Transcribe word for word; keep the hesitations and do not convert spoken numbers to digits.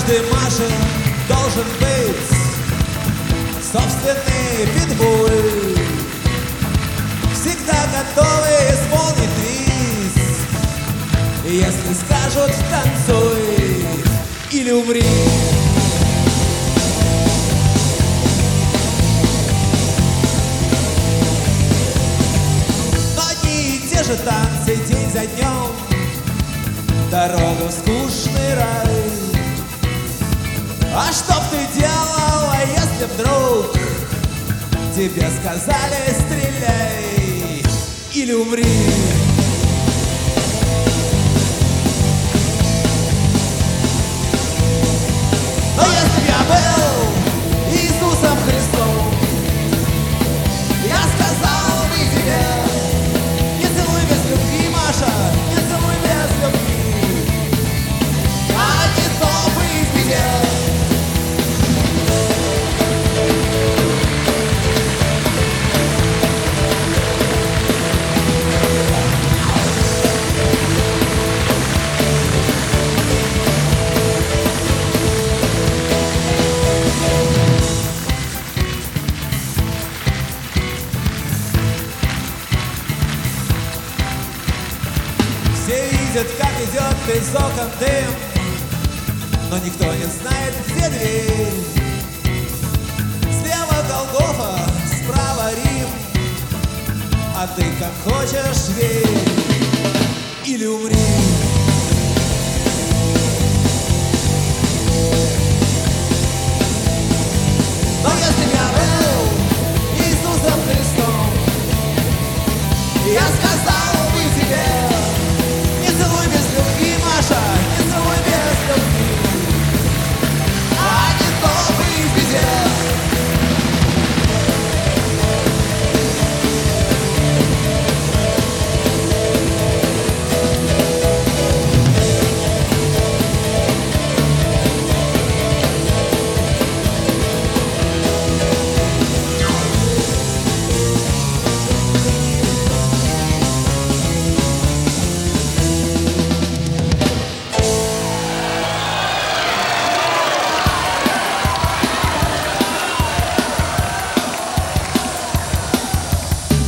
каждый Маше должен быть собственный питбуль, всегда готовый исполнить твист. Если скажут танцуй или умри. Но одни и те же танцы день за днем, дорога в скучный рай. А что б ты делала, если вдруг тебе сказали стреляй или умри? Но если б я был Иисусом Христом, я сказал бы тебе: не целуй без любви, Маша, не целуй без любви, а не то быть беде. Все видят, как идет из окон дым, но никто не знает, где дверь. Слева Голгофа, справа Рим, а ты как хочешь верь или умри.